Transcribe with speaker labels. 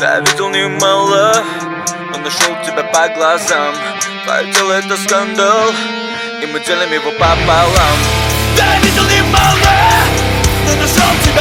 Speaker 1: Да, видел немало, но нашел тебя по глазам. Твое тело это скандал, и мы делим его пополам. Да, видел немало, но нашел тебя